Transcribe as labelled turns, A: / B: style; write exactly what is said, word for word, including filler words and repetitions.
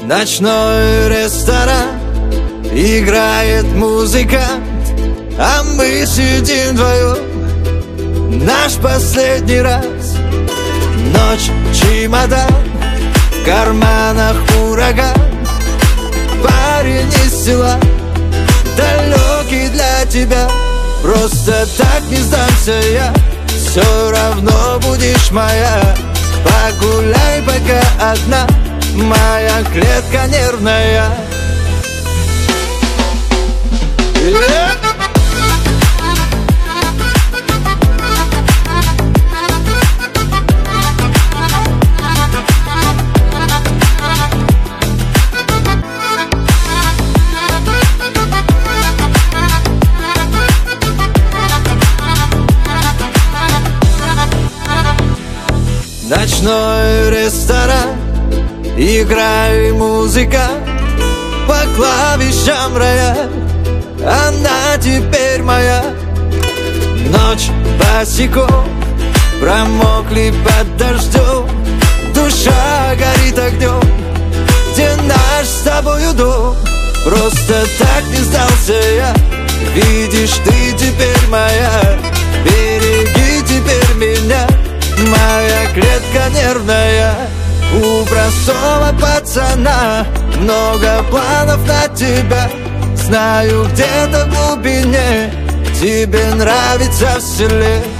A: Ночной ресторан, играет музыка, а мы сидим вдвоем. Наш последний раз. Ночь, чемодан, в карманах ураган. Парень из села, далекий для тебя. Просто так не сдамся я, все равно будешь моя. Погуляй пока одна, моя клетка нервная. Yeah. Ночной ресторан, играй музыка, по клавишам рояль, она теперь моя. Ночь босиком, промокли под дождем, душа горит огнем, где наш с тобою дом. Просто так не сдался я, видишь, ты теперь моя. Береги теперь меня, моя клетка нервная. У простого пацана много планов на тебя. Знаю, где-то в глубине тебе нравится в селе.